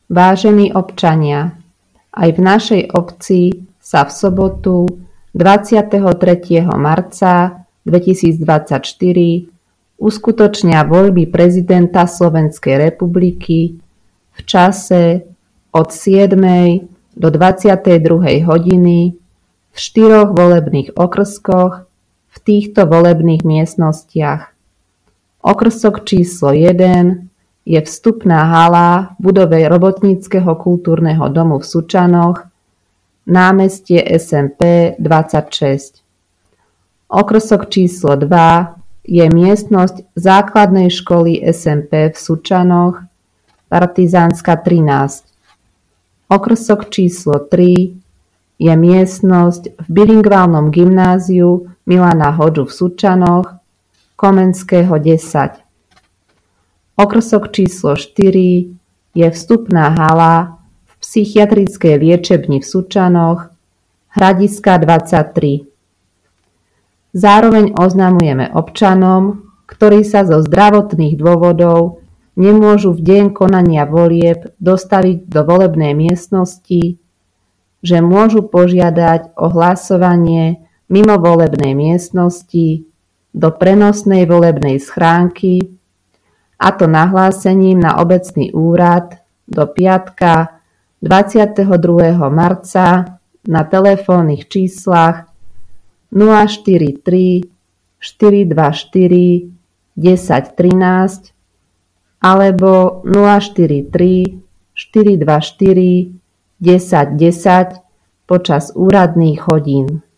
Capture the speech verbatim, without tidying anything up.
Vážení občania, aj v našej obci sa v sobotu dvadsiateho tretieho marca dvetisícdvadsaťštyri uskutočnia voľby prezidenta Slovenskej republiky v čase od siedmej do dvadsiatej druhej hodiny v štyroch volebných okrskoch v týchto volebných miestnostiach. Okrsok číslo jeden je vstupná hala v budove Robotníckeho kultúrneho domu v Sučanoch, námestie es em pé dvadsaťšesť. Okrsok číslo dva je miestnosť základnej školy es em pé v Sučanoch, Partizánska trinásť. Okrsok číslo tri je miestnosť v bilingválnom gymnáziu Milana Hodžu v Sučanoch, Komenského desať. Okrsok číslo štyri je vstupná hala v psychiatrickej liečebni v Sučanoch, Hradiska dvadsaťtri. Zároveň oznamujeme občanom, ktorí sa zo zdravotných dôvodov nemôžu v deň konania volieb dostaviť do volebnej miestnosti, že môžu požiadať o hlasovanie mimo volebnej miestnosti do prenosnej volebnej schránky, a to nahlásením na obecný úrad do piatka dvadsiateho druhého marca na telefónnych číslach nula štyri tri štyri dva štyri desať trinásť alebo nula štyri tri štyri dva štyri desať desať počas úradných hodín.